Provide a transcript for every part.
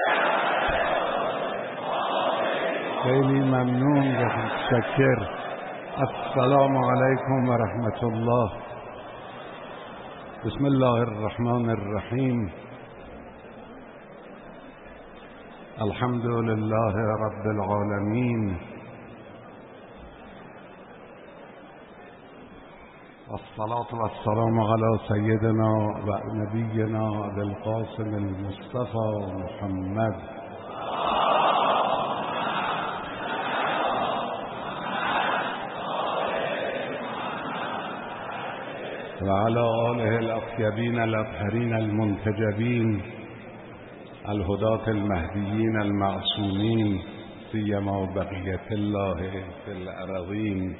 خیلی ممنون و متشکر. السلام علیکم و رحمت الله. بسم الله الرحمن الرحیم. الحمد لله رب العالمین. والصلاة والسلام على سيدنا و نبینا ابی القاسم المصطفى محمد و على آله الأطيبين الأطهرين المنتجبين الهداة المهديين المعصومين سيما بقية الله في الأرضين.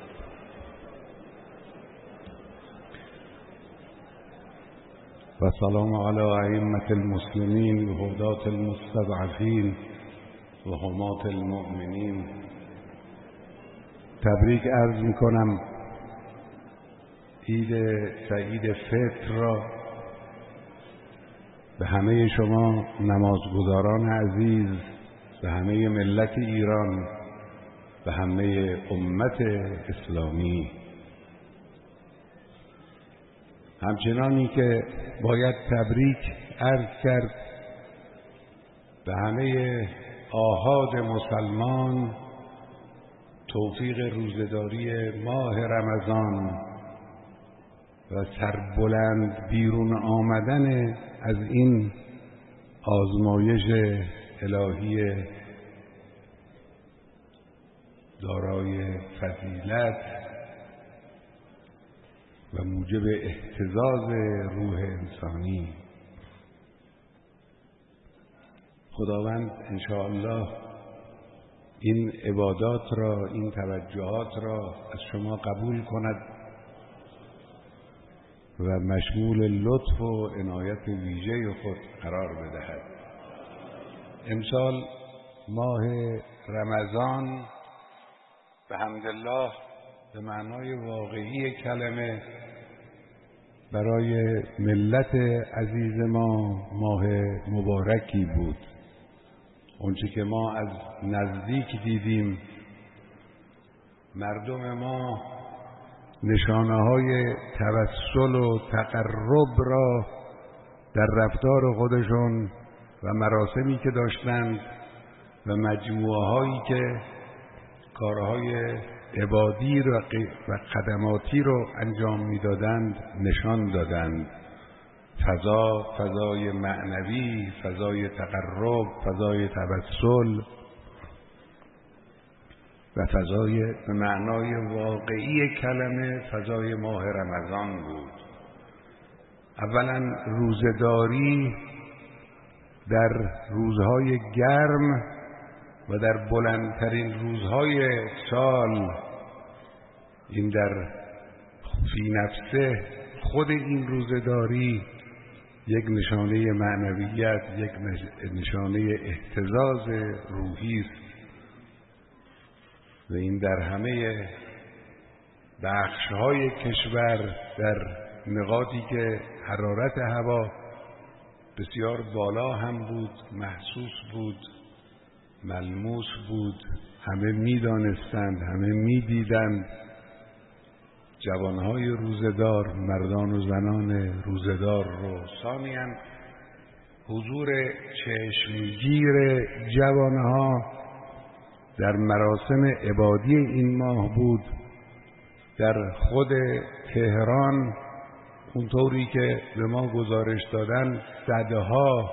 و سلام علی ائمة المسلمین و هداة المستضعفین و حماة المؤمنین. تبریک عرض میکنم عید سعید فطر را به همه شما نمازگزاران عزیز، به همه ملت ایران، به همه امت اسلامی. همچنانی که باید تبریک عرض کرد به همه آحاد مسلمان توفیق روزه‌داری ماه رمضان و سربلند بیرون آمدن از این آزمایش الهی دارای فضیلت و موجب اهتزاز روح انسانی. خداوند انشاءالله این عبادات را، این توجهات را از شما قبول کند و مشمول لطف و عنایت ویژه خود قرار بدهد. امسال ماه رمضان به حمدالله به معنای واقعی کلمه برای ملت عزیز ما ماه مبارکی بود. اونچه که ما از نزدیک دیدیم، مردم ما نشانه‌های توسل و تقرب را در رفتار خودشون و مراسمی که داشتند و مجموعه‌هایی که کارهای عبادی و خدماتی رو انجام میدادند نشان دادند. فضای معنوی، فضای تقرب، فضای توسل و فضای به معنای واقعی کلمه فضای ماه رمضان بود. اولا روزه‌داری در روزهای گرم و در بلندترین روزهای سال، این در فی نفسه خود این روزه‌داری یک نشانه معنویت، یک نشانه اهتزاز روحی است و این در همه بخش‌های کشور در نقاطی که حرارت هوا بسیار بالا هم بود، محسوس بود، ملموس بود، همه می‌دانستند، همه می‌دیدند. جوانهای روزه‌دار، مردان و زنان روزه‌دار رو. ثانیاً حضور چشمگیر جوانها در مراسم عبادی این ماه بود. در خود تهران اونطوری که به ما گزارش دادن صدها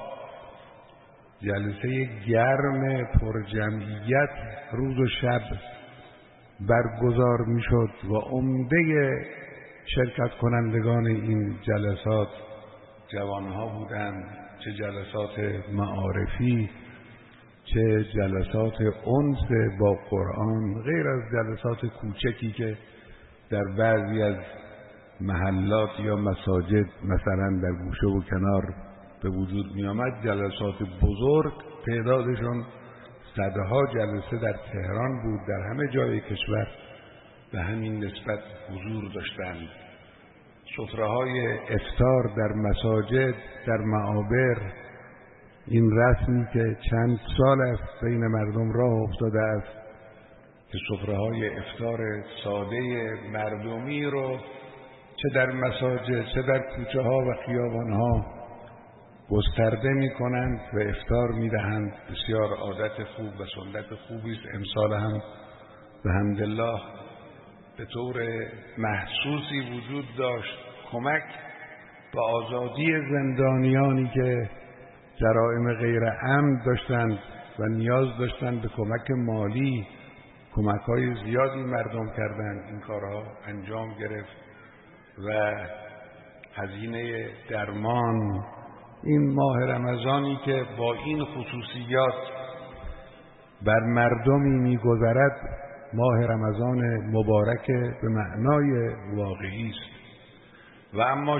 جلسه گرم پر جمعیت روز و شب برگزار میشد و عمده شرکت کنندگان این جلسات جوانها بودند، چه جلسات معارفی، چه جلسات انس با قرآن، غیر از جلسات کوچکی که در بعضی از محلات یا مساجد مثلا در گوشه و کنار به وجود می آمد. جلسات بزرگ تعدادشون صدها جلسه در تهران بود، در همه جای کشور به همین نسبت حضور داشتند. سفره‌های افطار در مساجد، در معابر این رسمی که چند سال است بین مردم راه افتاده است که سفره‌های افطار ساده مردمی رو چه در مساجد چه در کوچه ها و خیابان ها گسترده می کنند و افطار می دهند. بسیار عادت خوب و سنت خوبی است. امسال هم به حمدالله به طور محسوسی وجود داشت. کمک به آزادی زندانیانی که جرائم غیر عمد داشتند و نیاز داشتند به کمک مالی، کمک‌های زیادی مردم کردند. این کارها انجام گرفت و هزینه درمان این ماه رمضانی که با این خصوصیات بر مردمی می‌گذرد، ماه رمضان مبارک به معنای واقعی است. و اما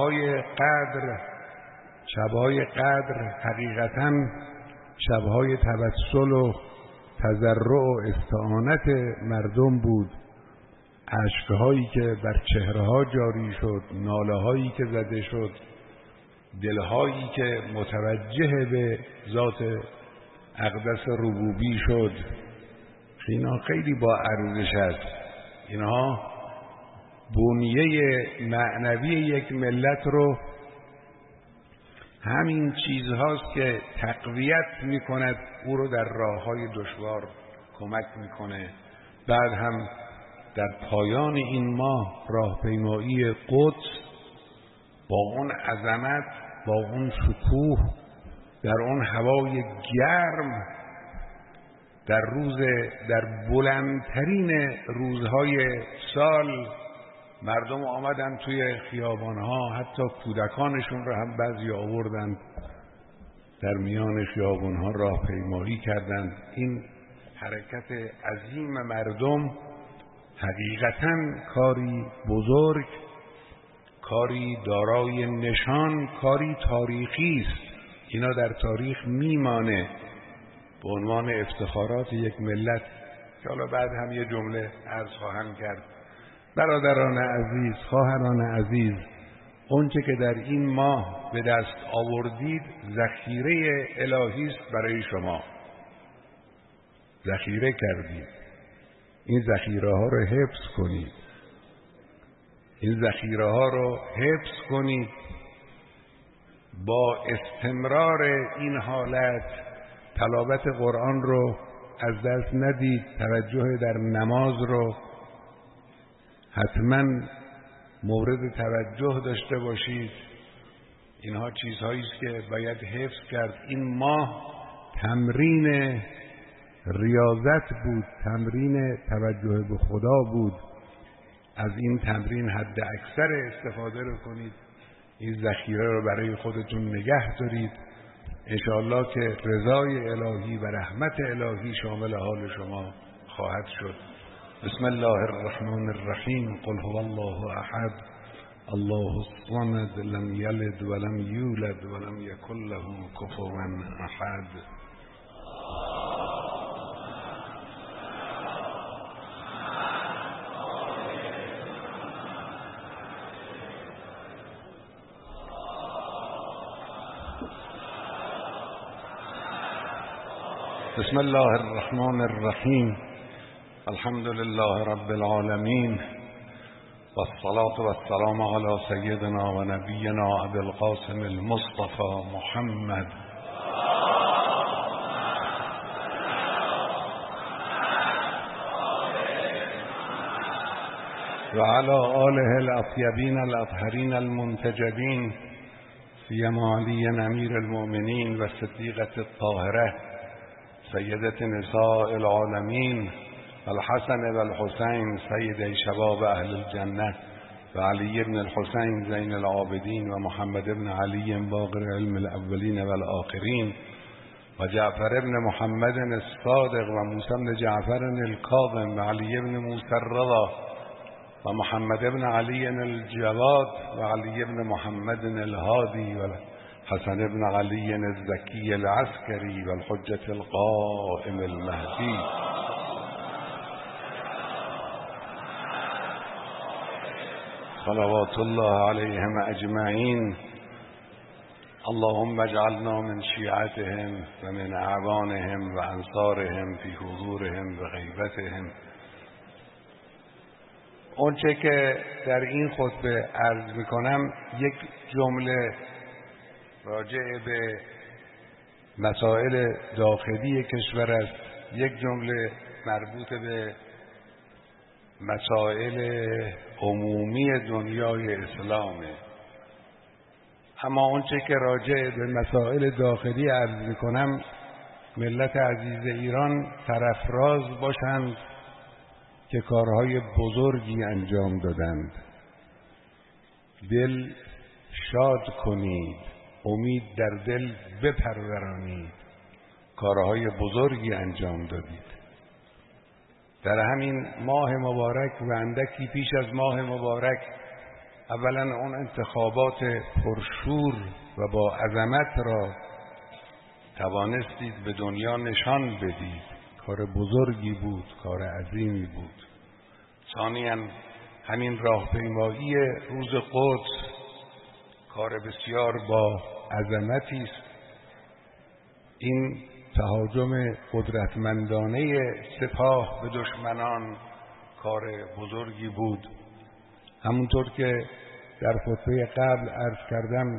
شب‌های قدر حقیقتاً شب‌های توسل و تضرع و استعانت مردم بود. اشک‌هایی که بر چهره‌ها جاری شد، ناله‌هایی که زده شد، دل‌هایی که متوجه به ذات اقدس ربوبی شد، اینا خیلی با ارزش است. اینها بنیه معنوی یک ملت رو، همین چیزهاست که تقویت میکند، او رو در راههای دشوار کمک میکنه. بعد هم در پایان این ماه راهپیمایی قدس با اون عظمت، با اون شکوه، در اون هوای گرم، در بلندترین روزهای سال مردم آمدن توی خیابانها، حتی کودکانشون رو هم بعضی آوردن در میان خیابانها راهپیمایی کردند. این حرکت عظیم مردم حقیقتاً کاری بزرگ، کاری دارای نشان، کاری تاریخی است. اینا در تاریخ میمانه به عنوان افتخارات یک ملت که حالا بعد هم یه جمله عرض خواهم کرد. برادران عزیز، خواهران عزیز، اونچه که در این ماه به دست آوردید ذخیره الهی است برای شما. ذخیره کردید. این ذخیره ها رو حفظ کنید. این ذخیره ها رو حفظ کنید. با استمرار این حالت تلاوت قرآن رو از دست ندید. توجه در نماز رو حتما مورد توجه داشته باشید. اینها چیزهایی است که باید حفظ کرد. این ماه تمرین ریاضت بود، تمرین توجه به خدا بود. از این تمرین حد اکثر استفاده رو کنید. این ذخیره رو برای خودتون نگه دارید. انشاءالله که رضای الهی و رحمت الهی شامل حال شما خواهد شد. بسم الله الرحمن الرحیم. قل هو الله احد الله الصمد لم یلد ولم یولد ولم یکن له کفوا احد. بسم الله الرحمن الرحیم. الحمد لله رب العالمین والصلاة والسلام علی سیدنا و نبینا ابی القاسم المصطفى محمد و علی آله الاطیبین الاطهرین المنتجبین، سیما علی امیر المؤمنین و صدیقة الطاهرة سیدة نساء العالمین الحسن و الحسین سید شباب اهل الجنه و علی بن الحسین زین العابدین و محمد بن علی باقر علم الاولین و الآخرین و جعفر بن محمد الصادق و موسی بن جعفر الکاظم و علی بن موسی الرضا و محمد بن علی الجواد و علی بن محمد الهادی و حسن بن علی الزکی العسکری و الحجة القائم المهدی صلوات الله علیهم اجمعین. اللهم اجعلنا من شیعتهم و من اعوانهم و انصارهم فی حضورهم و غیبتهم. اونچه که در این خطبه عرض میکنم یک جمله راجع به مسائل داخلی کشور است، یک جمله مربوط به مسائل عمومی دنیای اسلامه. اما اونچه که راجع به مسائل داخلی عرض میکنم، ملت عزیز ایران سرافراز باشند که کارهای بزرگی انجام دادند. دل شاد کنید، امید در دل بپرورانید، کارهای بزرگی انجام دادید. در همین ماه مبارک و اندکی پیش از ماه مبارک، اولا اون انتخابات پرشور و با عظمت را توانستید به دنیا نشان بدید. کار بزرگی بود، کار عظیمی بود. ثانیاً همین راهپیمایی روز قدس کار بسیار با عظمتی است. این تهاجم قدرتمندانه سپاه به دشمنان کار بزرگی بود. همونطور که در خطبه قبل عرض کردم،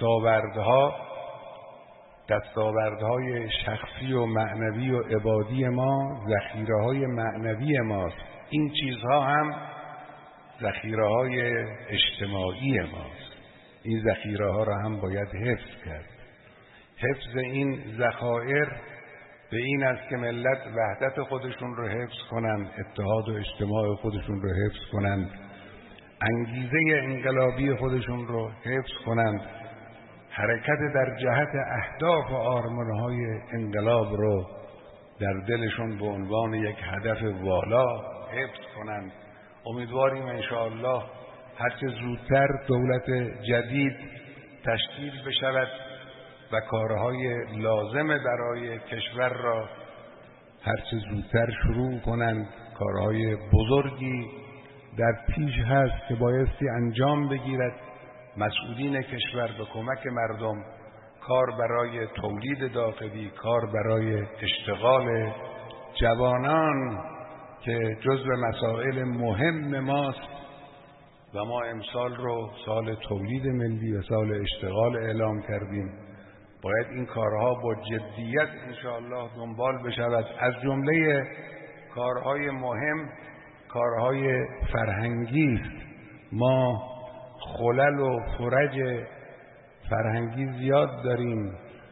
دستاوردهای شخصی و معنوی و عبادی ما ذخیره‌های معنوی ماست. این چیزها هم ذخیره‌های اجتماعی ماست. این ذخیره‌ها را هم باید حفظ کرد. حفظ این ذخایر به این است که ملت وحدت خودشون رو حفظ کنند، اتحاد و اجتماع خودشون رو حفظ کنند، انگیزه انقلابی خودشون رو حفظ کنند، حرکت در جهت اهداف و آرمانهای انقلاب رو در دلشون به عنوان یک هدف والا حفظ کنند. امیدواریم انشاءالله هرچه زودتر دولت جدید تشکیل بشود و کارهای لازم برای کشور را هرچه زودتر شروع کنند. کارهای بزرگی در پیش هست که بایستی انجام بگیرد. مسئولین کشور به کمک مردم کار برای تولید داخلی، کار برای اشتغال جوانان که جزو مسائل مهم ماست و ما امسال رو سال تولید ملی و سال اشتغال اعلام کردیم. باید این کارها با جدیت انشاءالله دنبال بشود. از جمله کارهای مهم کارهای فرهنگی است. ما خلل و فرج فرهنگی زیاد داریم.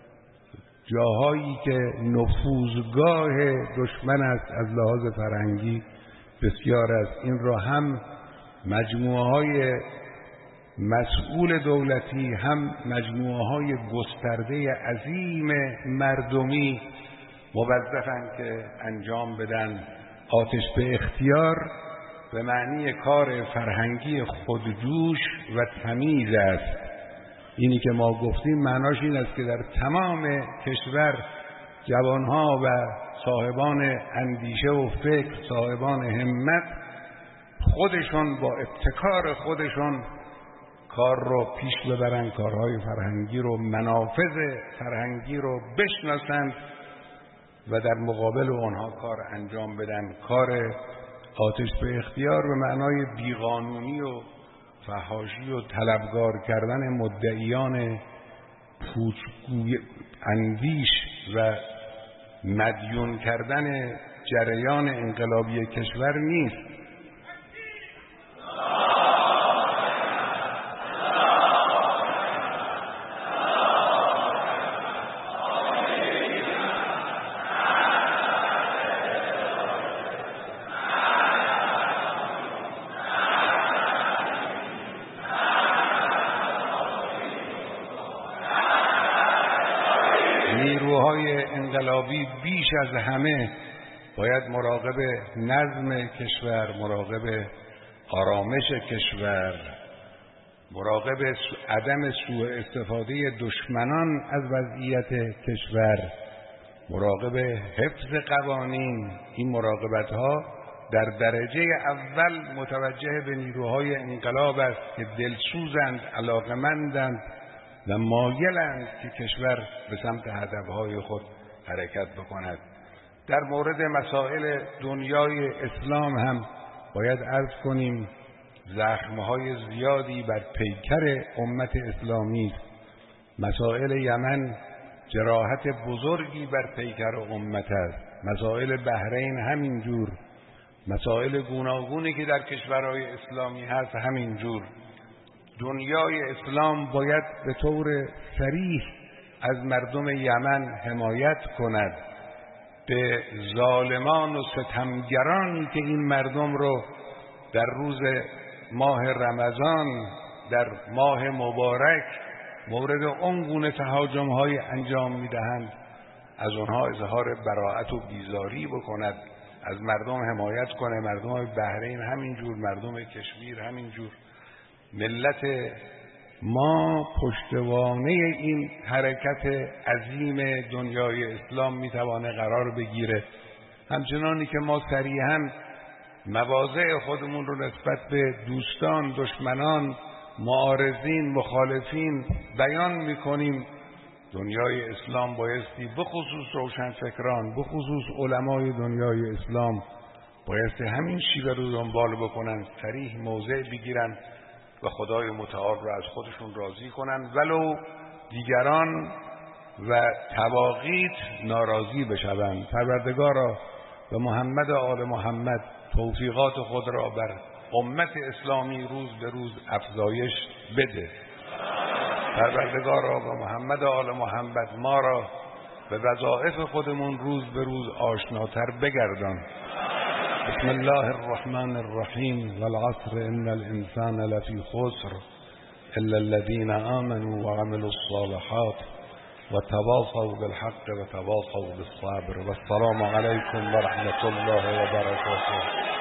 جاهایی که نفوذگاه دشمن است از لحاظ فرهنگی بسیار است. این را هم مجموعه‌های مسئول دولتی، هم مجموعه‌های گسترده عظیم مردمی موظفند که انجام بدن. آتش به اختیار به معنی کار فرهنگی خودجوش و تمیز است. اینی که ما گفتیم معناش این است که در تمام کشور جوانها و صاحبان اندیشه و فکر، صاحبان همت، خودشون با ابتکار خودشون کار رو پیش ببرن، کارهای فرهنگی رو، منافذ فرهنگی رو بشناسند و در مقابل اونها کار انجام بدن. کار آتش به اختیار به معنای بیقانونی و فحاشی و طلبگار کردن مدعیان پوچگوی اندیش و مدیون کردن جریان انقلابی کشور نیست. نیروهای انقلابی بیش از همه باید مراقب نظم کشور، مراقب آرامش کشور، مراقب عدم سوء استفاده دشمنان از وضعیت کشور، مراقب حفظ قوانین. این مراقبت‌ها در درجه اول متوجه به نیروهای انقلاب است که دلسوزند، علاقمندند و مایلند که کشور به سمت هدفهای خود حرکت بکند. در مورد مسائل دنیای اسلام هم باید عرض کنیم زخمهای زیادی بر پیکر امت اسلامی است. مسائل یمن جراحت بزرگی بر پیکر امت است، مسائل بحرین همینجور، مسائل گوناگونی که در کشورهای اسلامی هست همینجور. دنیای اسلام باید به طور صریح از مردم یمن حمایت کند. به ظالمان و ستمگرانی که این مردم رو در روز ماه رمضان، در ماه مبارک مورد اون گونه تهاجم‌های انجام می‌دهند، از آنها اظهار براءت و بیزاری بکند، از مردم حمایت کنه. مردم بحرین همینجور، مردم کشمیر همینجور. ملت ما پشتوانه این حرکت عظیم دنیای اسلام میتوانه قرار بگیره. همچنانی که ما صریحاً مواضع خودمون رو نسبت به دوستان، دشمنان، معارضین، مخالفین بیان میکنیم، دنیای اسلام بایستی بخصوص روشنفکران، بخصوص علمای دنیای اسلام بایستی همین شیوه رو دنبال بکنن، صریح موضع بگیرن و خدای متعال رو از خودشون راضی کنن، ولو دیگران و تواغیت ناراضی بشوند. پروردگارا و محمد و آل محمد توفیقات خود را بر امت اسلامی روز به روز افزایش بده. پروردگارا و محمد و آل محمد ما را به وظایف خودمون روز به روز آشناتر بگردان. بسم الله الرحمن الرحیم والعصر ان الانسان لفی خسر الا الذين آمنوا وعملوا الصالحات وتواصوا بالحق وتواصوا بالصبر. والسلام علیکم ورحمة الله وبرکاته.